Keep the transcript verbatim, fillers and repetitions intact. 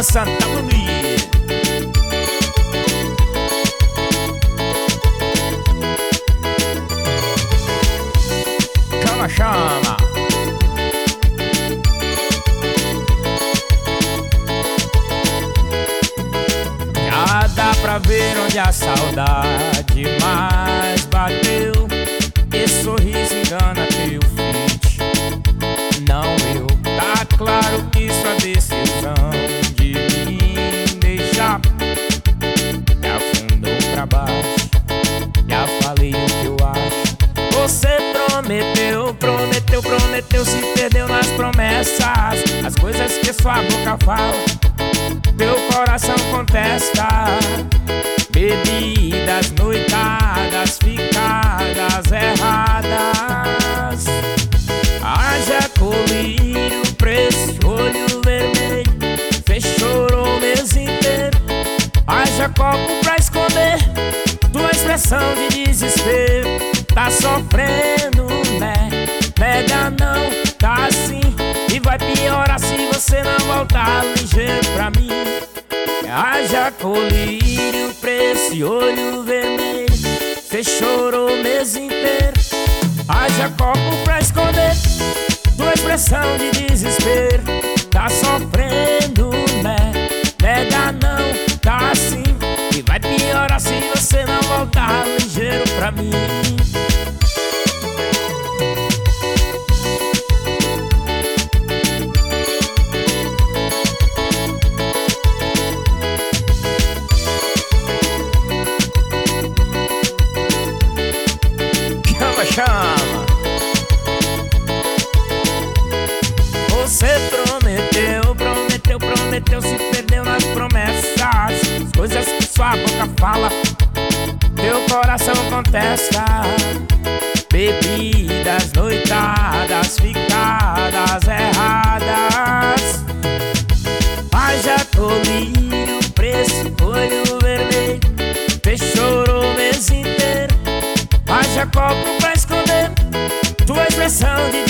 Santa Bonita. Chama, chama. Já dá pra ver onde a saudade mais bateu. Esse sorriso engana teu fit, não eu. Tá claro que sua decisão de me deixar me afundou pra baixo. Já falei o que eu acho. Você prometeu, prometeu, prometeu, se perdeu nas promessas. As coisas que sua boca fala, teu coração contesta. Bebidas, noitadas, ficadas erradas. Haja colírio, preço, olho vermelho, fechou o mês inteiro. Haja copo pra esconder tua expressão de desespero. Tá sofrendo, né? Nega não, tá assim. E vai piorar se você não voltar ligeiro pra mim. Haja colírio, preço, olho vermelho, fechou o mês inteiro. Haja copo pra esconder tua expressão de desespero. Tá sofrendo, né? Nega não, tá assim. E vai piorar se você não voltar ligeiro pra mim. Chama. Você prometeu, prometeu, prometeu, se perdeu nas promessas. As coisas que sua boca fala, teu coração contesta. Bebidas, noitadas, ficadas erradas. Haja colírio, preço, olho vermelho, fechou o mês inteiro. Haja copo pra esconder tua expressão de